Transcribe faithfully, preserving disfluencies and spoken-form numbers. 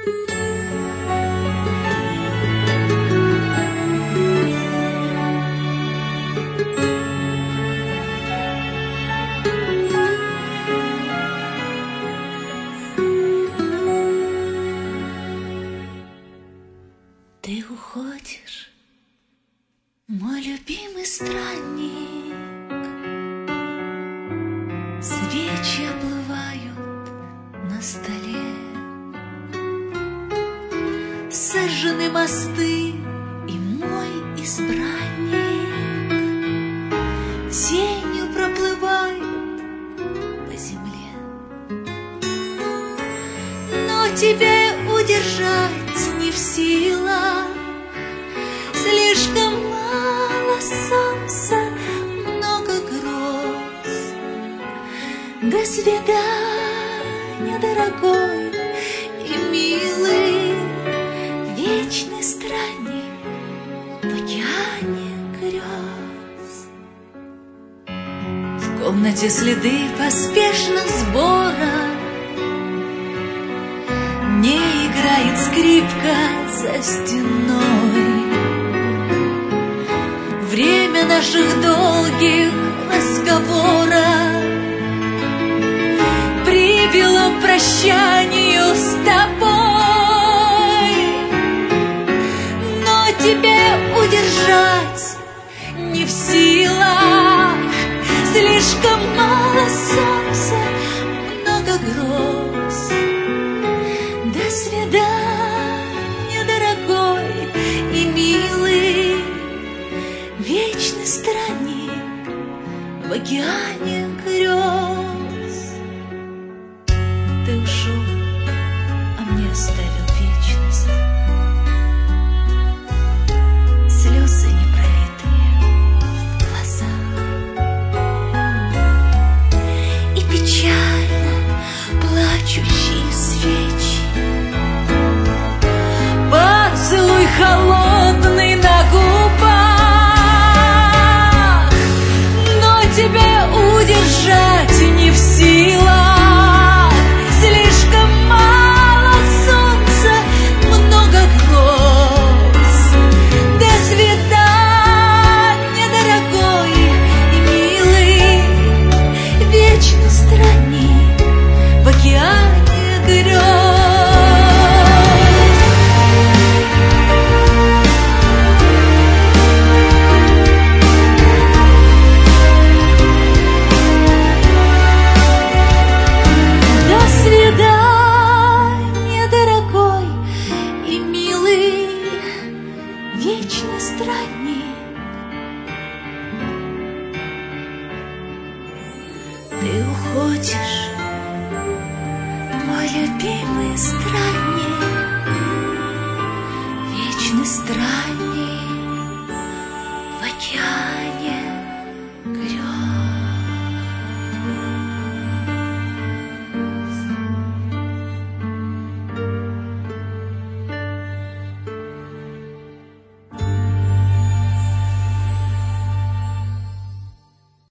Ты уходишь, мой любимый странник, свечи оплывают на столе, сожжены мосты, и мой избранник тенью проплывает по земле. Но тебя удержать не в силах, слишком мало солнца, много гроз. До свидания, дорогой и милый, вечный странник в океане грез. В комнате следы поспешных сборов, не играет скрипка за стеной. Время наших долгих разговоров привело к прощанию с тобой. Но тебя удержать не в силах, слишком мало солнца, много гроз. До свидания, дорогой и милый, вечный странник в океане грез. Ты ушел, а мне оставил вечность, слезы непролитые в глазах и печально плачущие свечи. Поцелуй холодный на губах, но тебя удержать не в силах. Слишком мало солнца, много гроз. До свидания, дорогой и милый, вечный странник в океане грез. Вечный странник, ты уходишь, мой любимый странник, вечный странник в океане